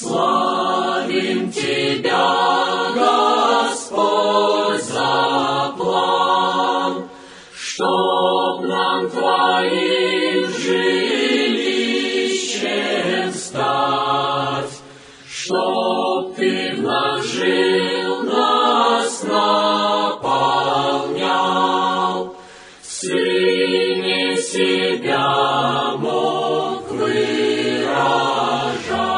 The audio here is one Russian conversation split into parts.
Славим Тебя, Господь, за план, чтоб нам Твоим жилищем стать, чтоб Ты вложил нас, наполнял, в Сыне себя мог выражать.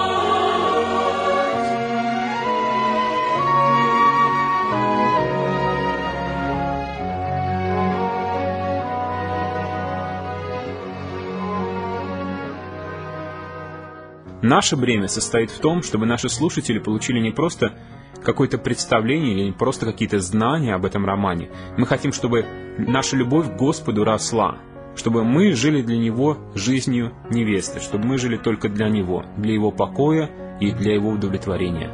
Наше бремя состоит в том, чтобы наши слушатели получили не просто какое-то представление или не просто какие-то знания об этом романе. Мы хотим, чтобы наша любовь к Господу росла, чтобы мы жили для Него жизнью невесты, чтобы мы жили только для Него, для Его покоя и для Его удовлетворения.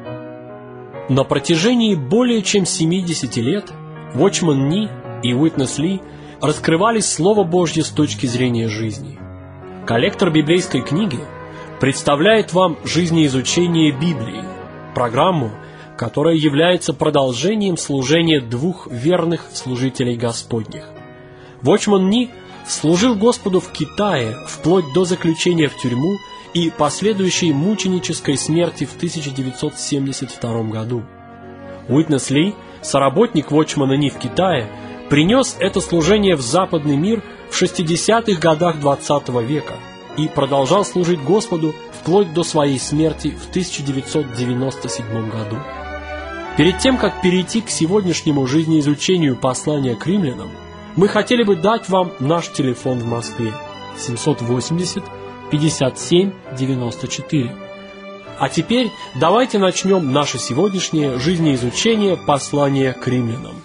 На протяжении более чем 70 лет Watchman Nee и Witness Lee раскрывали Слово Божье с точки зрения жизни. Коллектор библейской книги представляет вам жизнеизучение Библии, программу, которая является продолжением служения двух верных служителей Господних. Watchman Nee служил Господу в Китае вплоть до заключения в тюрьму и последующей мученической смерти в 1972 году. Witness Lee, соработник Watchman Nee в Китае, принес это служение в западный мир в 60-х годах XX века и продолжал служить Господу вплоть до своей смерти в 1997 году. Перед тем, как перейти к сегодняшнему жизнеизучению послания к римлянам, мы хотели бы дать вам наш телефон в Москве 780 57 94. А теперь давайте начнем наше сегодняшнее жизнеизучение послания к римлянам.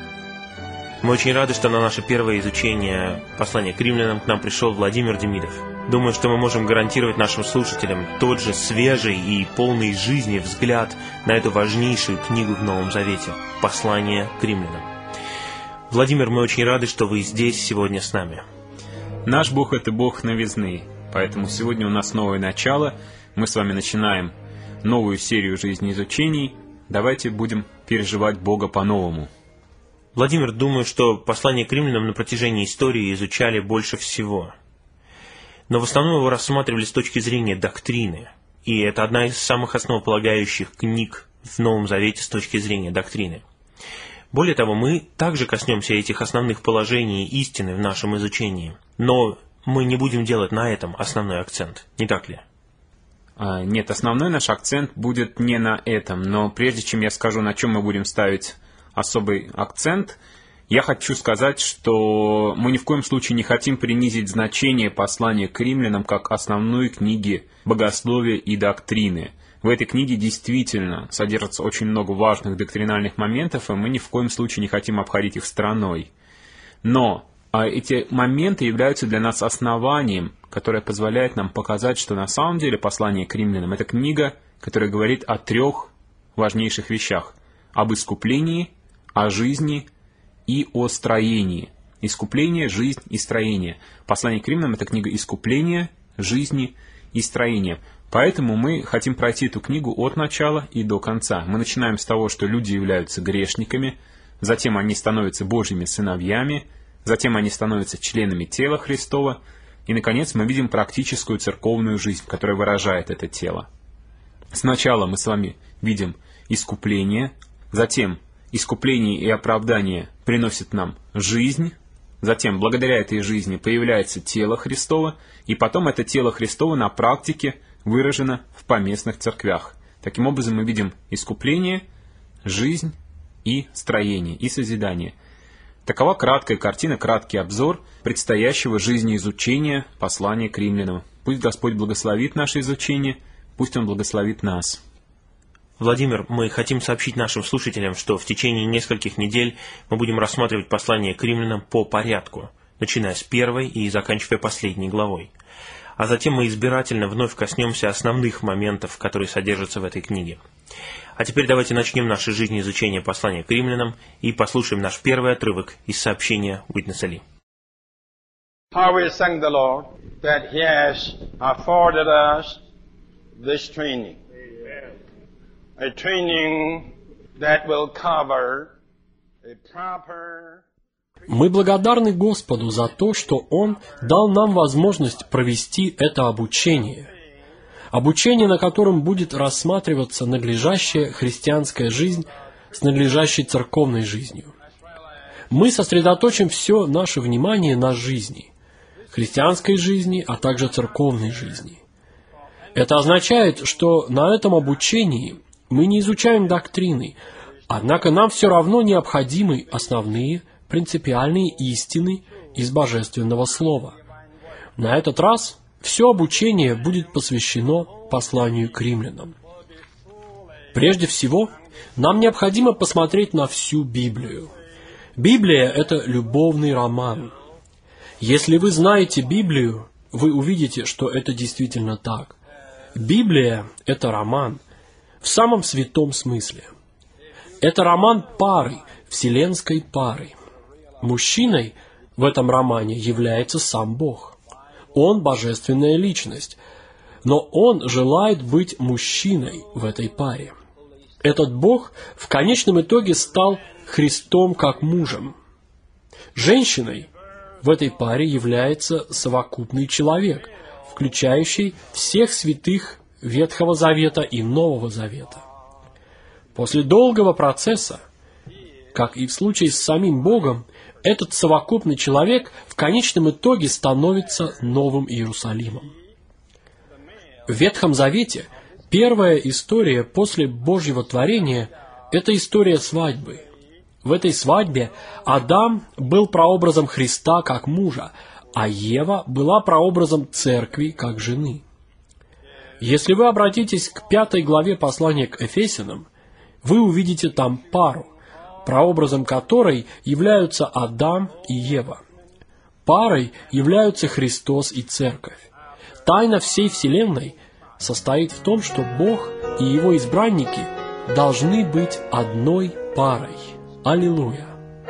Мы очень рады, что на наше первое изучение послания к римлянам к нам пришел Владимир Демидов. Думаю, что мы можем гарантировать нашим слушателям тот же свежий и полный жизни взгляд на эту важнейшую книгу в Новом Завете – послание к римлянам. Владимир, мы очень рады, что вы здесь сегодня с нами. Наш Бог – это Бог новизны, поэтому сегодня у нас новое начало. Мы с вами начинаем новую серию жизнеизучений. Давайте будем переживать Бога по-новому. Владимир, думаю, что послание к римлянам на протяжении истории изучали больше всего. Но в основном его рассматривали с точки зрения доктрины. И это одна из самых основополагающих книг в Новом Завете с точки зрения доктрины. Более того, мы также коснемся этих основных положений истины в нашем изучении. Но мы не будем делать на этом основной акцент, не так ли? Нет, основной наш акцент будет не на этом. Но прежде чем я скажу, на чем мы будем ставить особый акцент, я хочу сказать, что мы ни в коем случае не хотим принизить значение послания к римлянам как основной книги богословия и доктрины. В этой книге действительно содержится очень много важных доктринальных моментов, и мы ни в коем случае не хотим обходить их стороной. Но эти моменты являются для нас основанием, которое позволяет нам показать, что на самом деле послание к римлянам – это книга, которая говорит о трех важнейших вещах – об искуплении, о жизни и о строении. Искупление, жизнь и строение. Послание к римлянам – это книга искупления, жизни и строения. Поэтому мы хотим пройти эту книгу от начала и до конца. Мы начинаем с того, что люди являются грешниками, затем они становятся Божьими сыновьями, затем они становятся членами тела Христова, и, наконец, мы видим практическую церковную жизнь, которая выражает это тело. Сначала мы с вами видим искупление, затем искупление и оправдание приносят нам жизнь, затем благодаря этой жизни появляется тело Христово, и потом это тело Христово на практике выражено в поместных церквях. Таким образом мы видим искупление, жизнь и строение, и созидание. Такова краткая картина, краткий обзор предстоящего жизнеизучения послания к римлянам. Пусть Господь благословит наше изучение, пусть Он благословит нас. Владимир, мы хотим сообщить нашим слушателям, что в течение нескольких недель мы будем рассматривать послание к римлянам по порядку, начиная с первой и заканчивая последней главой. А затем мы избирательно вновь коснемся основных моментов, которые содержатся в этой книге. А теперь давайте начнем наше жизнеизучение послания к римлянам и послушаем наш первый отрывок из сообщения Witness Lee. How we thank the Lord that He has afforded us this training. a training that will cover a proper. Мы благодарны Господу за то, что Он дал нам возможность провести это обучение. Обучение, на котором будет рассматриваться надлежащая христианская жизнь с надлежащей церковной жизнью. Мы сосредоточим все наше внимание на жизни, христианской жизни, а также церковной жизни. Это означает, что на этом обучении мы не изучаем доктрины, однако нам все равно необходимы основные принципиальные истины из Божественного Слова. На этот раз все обучение будет посвящено посланию к римлянам. Прежде всего, нам необходимо посмотреть на всю Библию. Библия – это любовный роман. Если вы знаете Библию, вы увидите, что это действительно так. Библия – это роман в самом святом смысле. Это роман пары, вселенской пары. Мужчиной в этом романе является сам Бог. Он божественная личность, но он желает быть мужчиной в этой паре. Этот Бог в конечном итоге стал Христом как мужем. Женщиной в этой паре является совокупный человек, включающий всех святых Ветхого Завета и Нового Завета. После долгого процесса, как и в случае с самим Богом, этот совокупный человек в конечном итоге становится Новым Иерусалимом. В Ветхом Завете первая история после Божьего творения – это история свадьбы. В этой свадьбе Адам был прообразом Христа как мужа, а Ева была прообразом церкви как жены. Если вы обратитесь к 5 главе послания к Ефесянам, вы увидите там пару, прообразом которой являются Адам и Ева. Парой являются Христос и Церковь. Тайна всей Вселенной состоит в том, что Бог и Его избранники должны быть одной парой. Аллилуйя!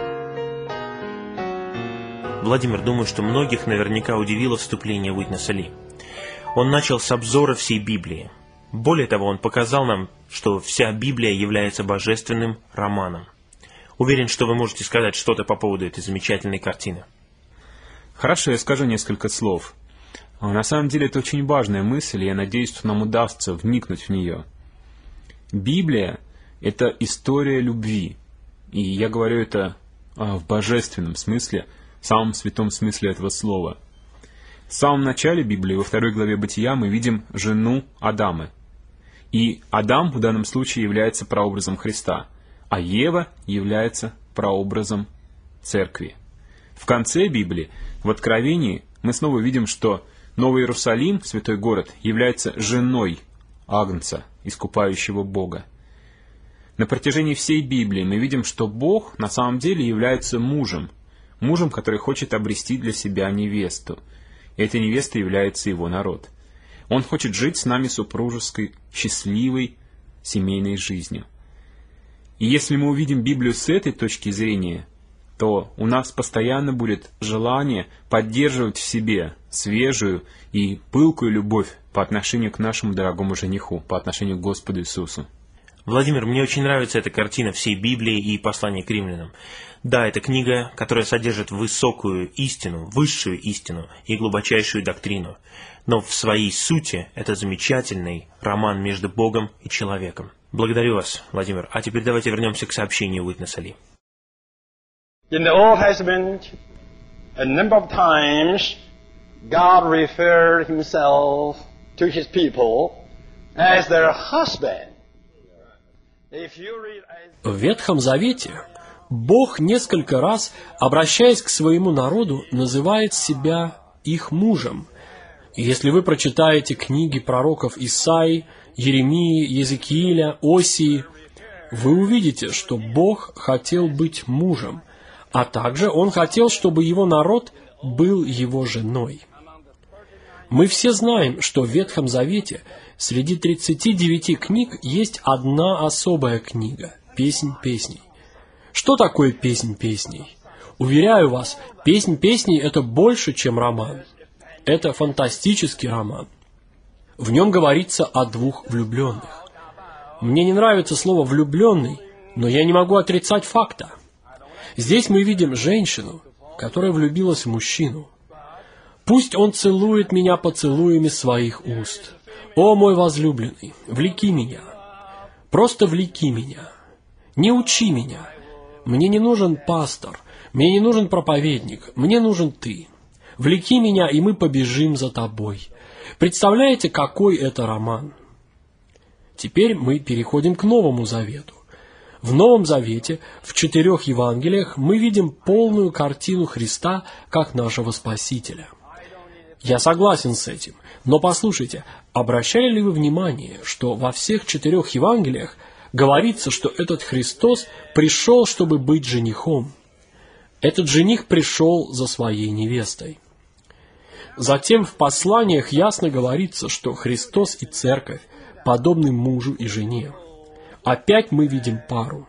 Владимир, думаю, что многих наверняка удивило вступление Уитнеса Ли. Он начал с обзора всей Библии. Более того, он показал нам, что вся Библия является божественным романом. Уверен, что вы можете сказать что-то по поводу этой замечательной картины. Хорошо, я скажу несколько слов. На самом деле это очень важная мысль, и я надеюсь, что нам удастся вникнуть в нее. Библия – это история любви. И я говорю это в божественном смысле, в самом святом смысле этого слова. В самом начале Библии, во 2 главе Бытия, мы видим жену Адама. И Адам в данном случае является прообразом Христа, а Ева является прообразом Церкви. В конце Библии, в Откровении, мы снова видим, что Новый Иерусалим, святой город, является женой Агнца, искупающего Бога. На протяжении всей Библии мы видим, что Бог на самом деле является мужем, который хочет обрести для себя невесту. И эта невеста является его народ. Он хочет жить с нами супружеской, счастливой, семейной жизнью. И если мы увидим Библию с этой точки зрения, то у нас постоянно будет желание поддерживать в себе свежую и пылкую любовь по отношению к нашему дорогому жениху, по отношению к Господу Иисусу. Владимир, мне очень нравится эта картина всей Библии и послания к римлянам. Да, это книга, которая содержит высокую истину, высшую истину и глубочайшую доктрину. Но в своей сути это замечательный роман между Богом и человеком. Благодарю вас, Владимир. А теперь давайте вернемся к сообщению Уитнеса Ли. In the Old Testament, a number of times, God referred Himself to His people as their husband. В Ветхом Завете Бог несколько раз, обращаясь к своему народу, называет себя их мужем. Если вы прочитаете книги пророков Исаии, Еремии, Иезекииля, Осии, вы увидите, что Бог хотел быть мужем, а также Он хотел, чтобы Его народ был Его женой. Мы все знаем, что в Ветхом Завете среди 39 книг есть одна особая книга – «Песнь песней». Что такое «Песнь песней»? Уверяю вас, «Песнь песней» – это больше, чем роман. Это фантастический роман. В нем говорится о двух влюбленных. Мне не нравится слово «влюбленный», но я не могу отрицать факта. Здесь мы видим женщину, которая влюбилась в мужчину. Пусть он целует меня поцелуями своих уст. О, мой возлюбленный, влеки меня. Просто влеки меня. Не учи меня. Мне не нужен пастор, мне не нужен проповедник, мне нужен ты. Влеки меня, и мы побежим за тобой. Представляете, какой это роман? Теперь мы переходим к Новому Завету. В Новом Завете, в 4 Евангелиях, мы видим полную картину Христа как нашего Спасителя. Я согласен с этим, но послушайте, обращали ли вы внимание, что во всех 4 Евангелиях говорится, что этот Христос пришел, чтобы быть женихом? Этот жених пришел за своей невестой. Затем в посланиях ясно говорится, что Христос и Церковь подобны мужу и жене. Опять мы видим пару.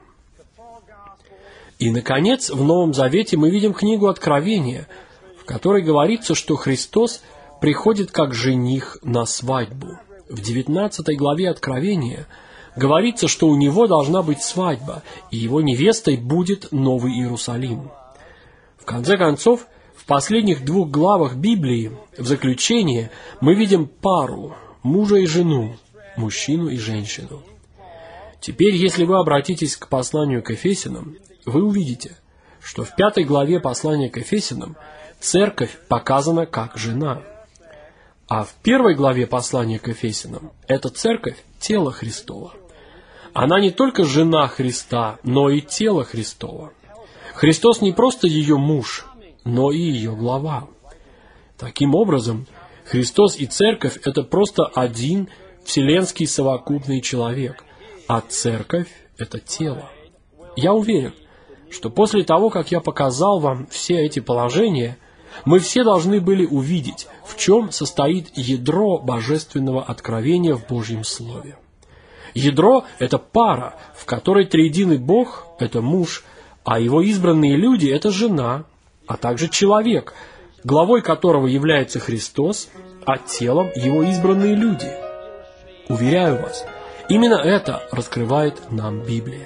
И, наконец, в Новом Завете мы видим книгу Откровения, в которой говорится, что Христос приходит как жених на свадьбу. В 19 главе Откровения говорится, что у него должна быть свадьба, и его невестой будет Новый Иерусалим. В конце концов, в последних 2 главах Библии, в заключение, мы видим пару, мужа и жену, мужчину и женщину. Теперь, если вы обратитесь к посланию к Ефесянам, вы увидите, что в 5 главе послания к Ефесянам церковь показана как жена. А в 1 главе послания к Ефесянам эта церковь – тело Христово. Она не только жена Христа, но и тело Христово. Христос не просто ее муж, но и ее глава. Таким образом, Христос и церковь – это просто один вселенский совокупный человек, а церковь – это тело. Я уверен, что после того, как я показал вам все эти положения, мы все должны были увидеть, в чем состоит ядро божественного откровения в Божьем Слове. Ядро – это пара, в которой триединый Бог – это муж, а его избранные люди – это жена, а также человек, главой которого является Христос, а телом его избранные люди. Уверяю вас, именно это раскрывает нам Библия.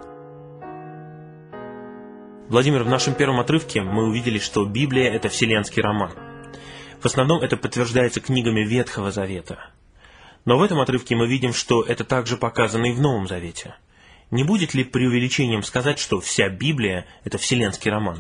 Владимир, в нашем первом отрывке мы увидели, что Библия – это вселенский роман. В основном это подтверждается книгами Ветхого Завета. Но в этом отрывке мы видим, что это также показано и в Новом Завете. Не будет ли преувеличением сказать, что вся Библия – это вселенский роман?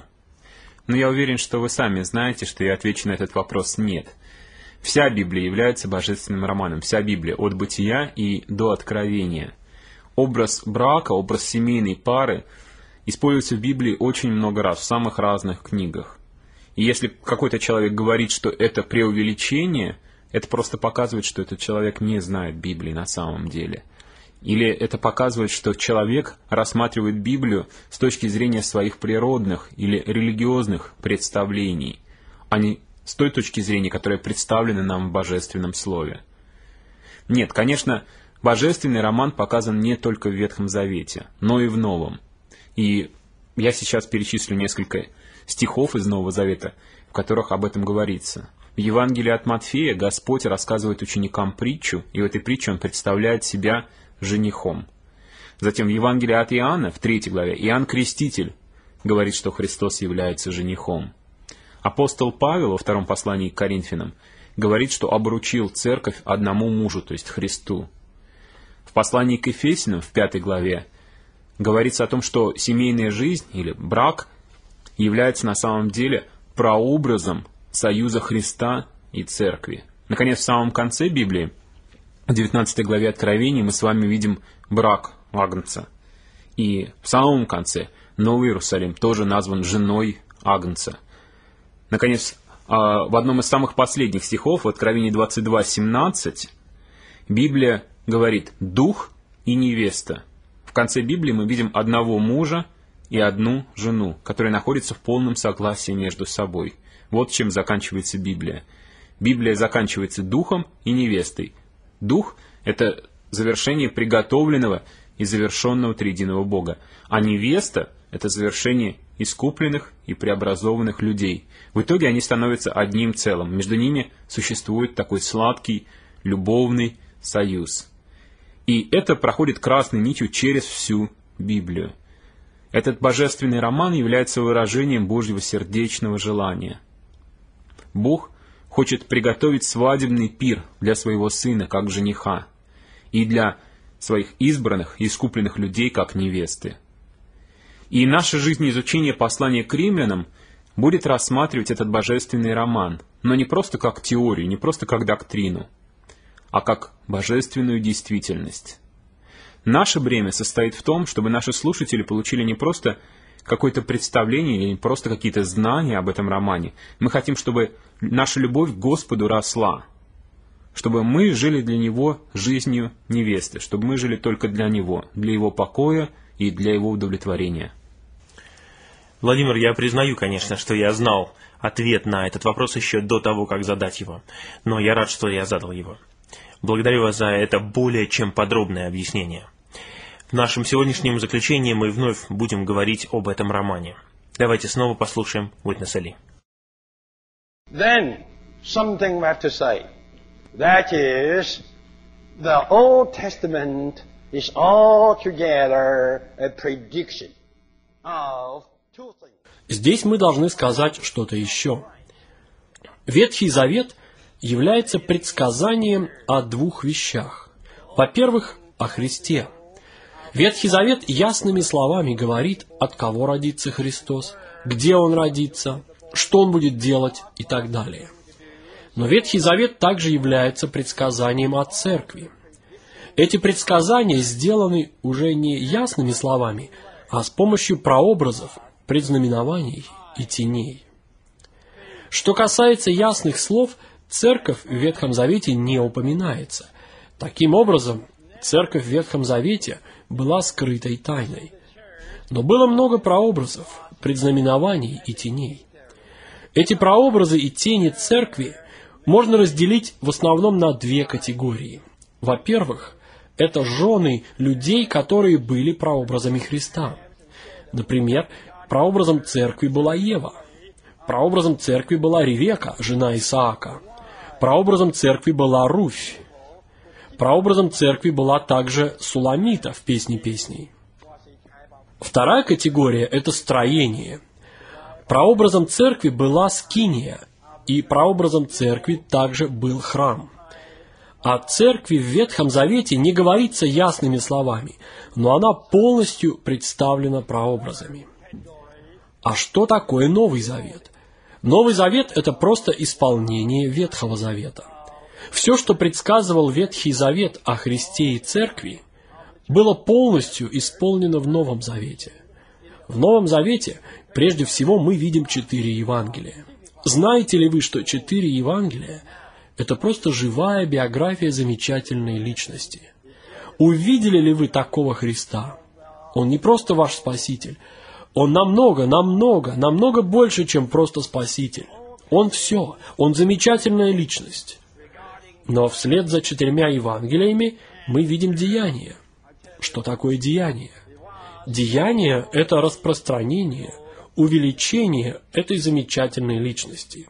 Но я уверен, что вы сами знаете, что я отвечу на этот вопрос «нет». Вся Библия является божественным романом. Вся Библия от Бытия и до Откровения. Образ брака, образ семейной пары используется в Библии очень много раз, в самых разных книгах. И если какой-то человек говорит, что это преувеличение, это просто показывает, что этот человек не знает Библии на самом деле. Или это показывает, что человек рассматривает Библию с точки зрения своих природных или религиозных представлений, а не с той точки зрения, которая представлена нам в Божественном Слове. Нет, конечно, божественный роман показан не только в Ветхом Завете, но и в Новом. И я сейчас перечислю несколько стихов из Нового Завета, в которых об этом говорится. В Евангелии от Матфея Господь рассказывает ученикам притчу, и в этой притче Он представляет себя женихом. Затем в Евангелии от Иоанна, в 3 главе, Иоанн Креститель говорит, что Христос является женихом. Апостол Павел во 2 послании к Коринфянам говорит, что обручил церковь одному мужу, то есть Христу. В послании к Ефесянам, в 5 главе, говорится о том, что семейная жизнь или брак является на самом деле прообразом союза Христа и церкви. Наконец, в самом конце Библии, в 19 главе Откровения, мы с вами видим брак Агнца. И в самом конце Новый Иерусалим тоже назван женой Агнца. Наконец, в одном из самых последних стихов, в Откровении 22:17, Библия говорит «дух и невеста». В конце Библии мы видим одного мужа и одну жену, которые находятся в полном согласии между собой. Вот чем заканчивается Библия. Библия заканчивается духом и невестой. Дух – это завершение приготовленного и завершенного триединого Бога, а невеста – это завершение искупленных и преобразованных людей. В итоге они становятся одним целым. Между ними существует такой сладкий, любовный союз. И это проходит красной нитью через всю Библию. Этот божественный роман является выражением Божьего сердечного желания. Бог хочет приготовить свадебный пир для своего Сына, как жениха, и для своих избранных и искупленных людей, как невесты. И наша жизнь изучения послания к римлянам будет рассматривать этот божественный роман, но не просто как теорию, не просто как доктрину, а как божественную действительность. Наше бремя состоит в том, чтобы наши слушатели получили не просто какое-то представление или просто какие-то знания об этом романе. Мы хотим, чтобы наша любовь к Господу росла, чтобы мы жили для Него жизнью невесты, чтобы мы жили только для Него, для Его покоя и для Его удовлетворения. Владимир, я признаю, конечно, что я знал ответ на этот вопрос еще до того, как задать его, но я рад, что я задал его. Благодарю вас за это более чем подробное объяснение. В нашем сегодняшнем заключении мы вновь будем говорить об этом романе. Давайте снова послушаем Уитнеса Ли. Then, something we have to say. That is, the Old Testament is altogether a prediction of two things. Здесь мы должны сказать что-то еще. Ветхий Завет является предсказанием о двух вещах. Во-первых, о Христе. Ветхий Завет ясными словами говорит, от кого родится Христос, где Он родится, что Он будет делать и так далее. Но Ветхий Завет также является предсказанием о Церкви. Эти предсказания сделаны уже не ясными словами, а с помощью прообразов, предзнаменований и теней. Что касается ясных слов, Церковь в Ветхом Завете не упоминается. Таким образом, Церковь в Ветхом Завете была скрытой тайной. Но было много прообразов, предзнаменований и теней. Эти прообразы и тени Церкви можно разделить в основном на две категории. Во-первых, это жены людей, которые были прообразами Христа. Например, прообразом Церкви была Ева. Прообразом Церкви была Ревека, жена Исаака. Прообразом Церкви была Руфь. Прообразом Церкви была также Суламита в «Песне песней». Вторая категория – это строение. Прообразом Церкви была Скиния, и прообразом Церкви также был храм. О Церкви в Ветхом Завете не говорится ясными словами, но она полностью представлена прообразами. А что такое Новый Завет? Новый Завет – это просто исполнение Ветхого Завета. Все, что предсказывал Ветхий Завет о Христе и Церкви, было полностью исполнено в Новом Завете. В Новом Завете, прежде всего, мы видим 4 Евангелия. Знаете ли вы, что 4 Евангелия – это просто живая биография замечательной личности? Увидели ли вы такого Христа? Он не просто ваш Спаситель. Он намного больше, чем просто Спаситель. Он все. Он замечательная личность. Но вслед за 4 Евангелиями мы видим деяния. Что такое деяние? Деяние – это распространение, увеличение этой замечательной личности.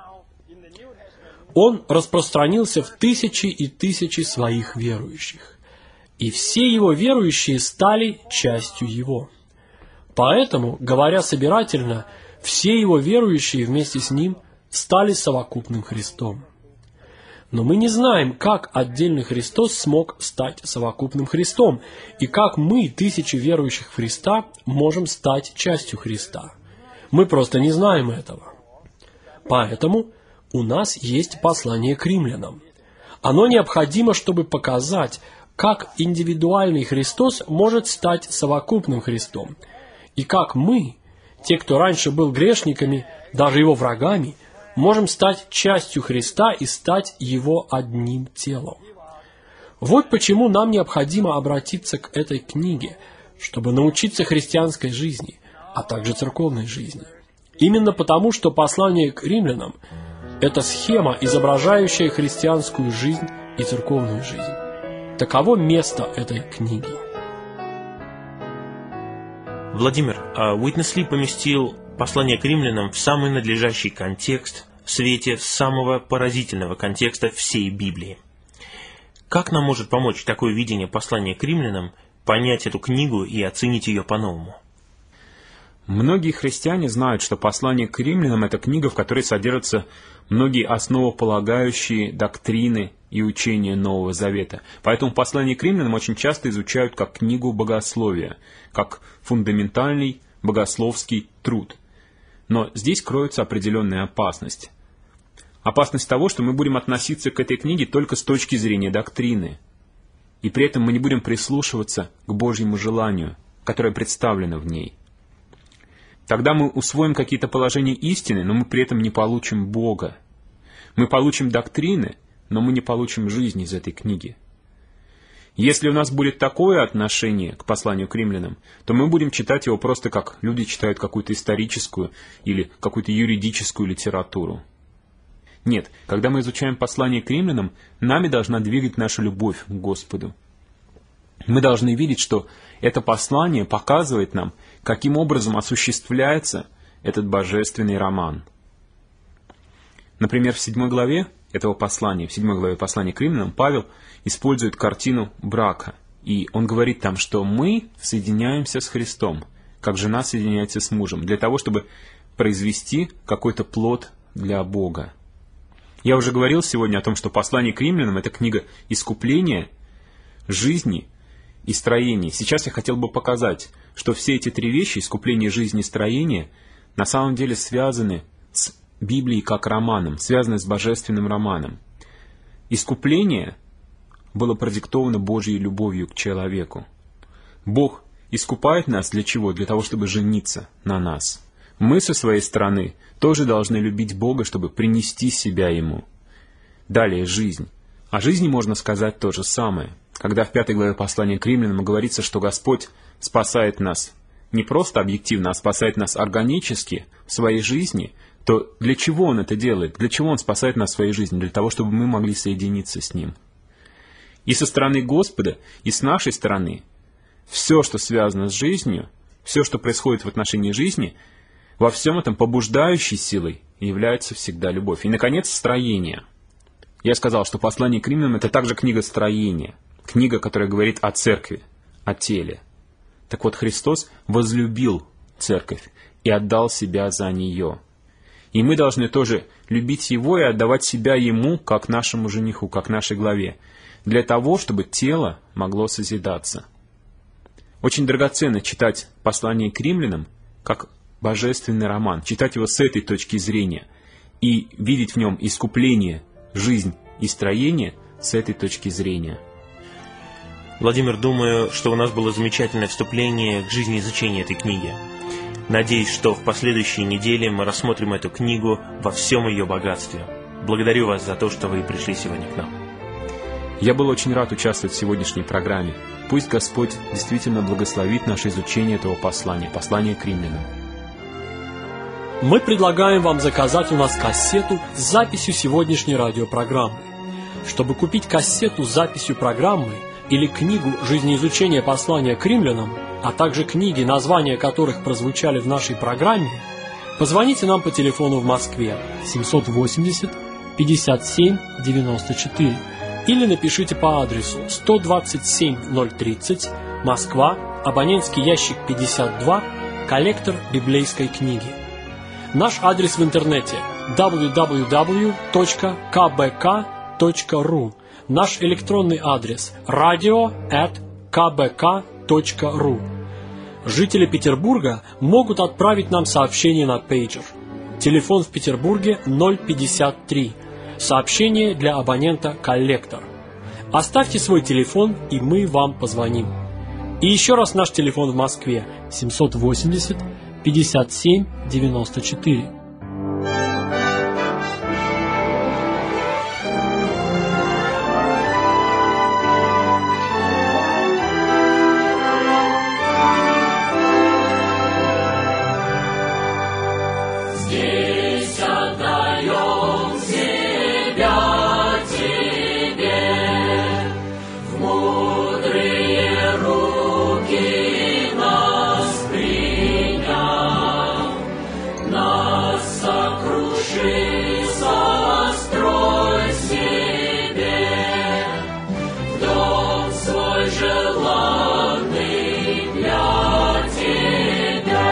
Он распространился в тысячи и тысячи своих верующих. И все его верующие стали частью его. Поэтому, говоря собирательно, все его верующие вместе с ним стали совокупным Христом. Но мы не знаем, как отдельный Христос смог стать совокупным Христом, и как мы, тысячи верующих в Христа, можем стать частью Христа. Мы просто не знаем этого. Поэтому у нас есть послание к римлянам. Оно необходимо, чтобы показать, как индивидуальный Христос может стать совокупным Христом, и как мы, те, кто раньше был грешниками, даже его врагами, можем стать частью Христа и стать Его одним телом. Вот почему нам необходимо обратиться к этой книге, чтобы научиться христианской жизни, а также церковной жизни. Именно потому, что послание к римлянам – это схема, изображающая христианскую жизнь и церковную жизнь. Таково место этой книги. Владимир, Уитнес Ли поместил послание к римлянам в самый надлежащий контекст в свете самого поразительного контекста всей Библии. Как нам может помочь такое видение послания к римлянам понять эту книгу и оценить ее по-новому? Многие христиане знают, что послание к римлянам – это книга, в которой содержатся многие основополагающие доктрины и учения Нового Завета. Поэтому послание к римлянам очень часто изучают как книгу богословия, как фундаментальный богословский труд. Но здесь кроется определенная опасность. Опасность того, что мы будем относиться к этой книге только с точки зрения доктрины. И при этом мы не будем прислушиваться к Божьему желанию, которое представлено в ней. Тогда мы усвоим какие-то положения истины, но мы при этом не получим Бога. Мы получим доктрины, но мы не получим жизнь из этой книги. Если у нас будет такое отношение к посланию к римлянам, то мы будем читать его просто как люди читают какую-то историческую или какую-то юридическую литературу. Нет, когда мы изучаем послание к римлянам, нами должна двигать наша любовь к Господу. Мы должны видеть, что это послание показывает нам, каким образом осуществляется этот божественный роман. Например, в 7 главе этого послания, в 7 главе послания к римлянам, Павел использует картину брака. И он говорит там, что мы соединяемся с Христом, как жена соединяется с мужем, для того, чтобы произвести какой-то плод для Бога. Я уже говорил сегодня о том, что послание к римлянам – это книга искупления, жизни и строения. Сейчас я хотел бы показать, что все эти три вещи, искупление, жизнь и строение, на самом деле связаны с Библией как романом, связаны с божественным романом. Искупление было продиктовано Божьей любовью к человеку. Бог искупает нас для чего? Для того, чтобы жениться на нас. Мы со своей стороны тоже должны любить Бога, чтобы принести себя Ему. Далее жизнь. О жизни можно сказать то же самое. Когда в 5 главе послания к римлянам говорится, что Господь спасает нас не просто объективно, а спасает нас органически в своей жизни, то для чего Он это делает? Для чего Он спасает нас в своей жизни? Для того, чтобы мы могли соединиться с Ним. И со стороны Господа, и с нашей стороны, все, что связано с жизнью, все, что происходит в отношении жизни, во всем этом побуждающей силой является всегда любовь. И, наконец, строение. Я сказал, что послание к римлянам – это также книга строения. Книга, которая говорит о церкви, о теле. Так вот, Христос возлюбил церковь и отдал себя за нее. И мы должны тоже любить Его и отдавать себя Ему, как нашему жениху, как нашей главе, для того, чтобы тело могло созидаться. Очень драгоценно читать послание к римлянам как божественный роман, читать его с этой точки зрения и видеть в нем искупление, жизнь и строение с этой точки зрения. Владимир, думаю, что у нас было замечательное вступление к жизни изучения этой книги. Надеюсь, что в последующие недели мы рассмотрим эту книгу во всем ее богатстве. Благодарю вас за то, что вы пришли сегодня к нам. Я был очень рад участвовать в сегодняшней программе. Пусть Господь действительно благословит наше изучение этого послания, послания к римлянам. Мы предлагаем вам заказать у нас кассету с записью сегодняшней радиопрограммы. Чтобы купить кассету с записью программы или книгу «Жизнеизучение послания к римлянам», а также книги, названия которых прозвучали в нашей программе, позвоните нам по телефону в Москве 780 57 94 или напишите по адресу 127 030, Москва, абонентский ящик 52, коллектор библейской книги. Наш адрес в интернете www.kbk.ru. Наш электронный адрес radio@kbk.ru. Жители Петербурга могут отправить нам сообщение на пейджер. Телефон в Петербурге 053. Сообщение для абонента «Коллектор». Оставьте свой телефон, и мы вам позвоним. И еще раз наш телефон в Москве 780 57 94. Здесь отдаем себя Тебе, в мудрые руки нас приняв, нас сокруши, сострой себе, желанный для тебя.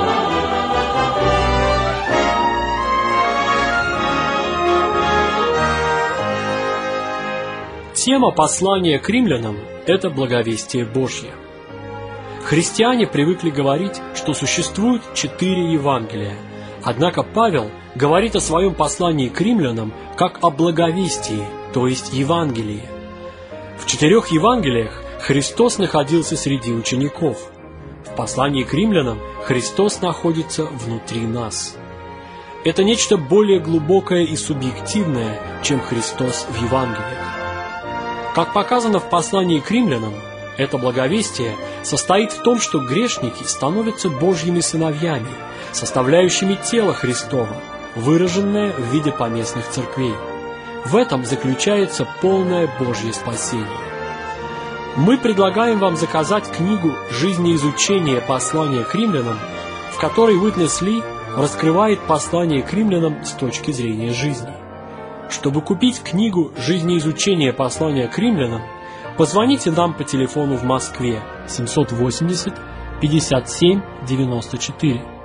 Тема послания к римлянам – это благовестие Божье. Христиане привыкли говорить, что существует 4 Евангелия, однако Павел говорит о своем послании к римлянам как о благовестии, то есть Евангелии. В 4 Евангелиях Христос находился среди учеников. В послании к римлянам Христос находится внутри нас. Это нечто более глубокое и субъективное, чем Христос в Евангелиях. Как показано в послании к римлянам, это благовестие состоит в том, что грешники становятся Божьими сыновьями, составляющими тело Христово, выраженное в виде поместных церквей. В этом заключается полное Божье спасение. Мы предлагаем вам заказать книгу «Жизнеизучение послания к римлянам», в которой Уитнес Ли раскрывает послание к римлянам с точки зрения жизни. Чтобы купить книгу «Жизнеизучение послания к римлянам», позвоните нам по телефону в Москве 780 57 94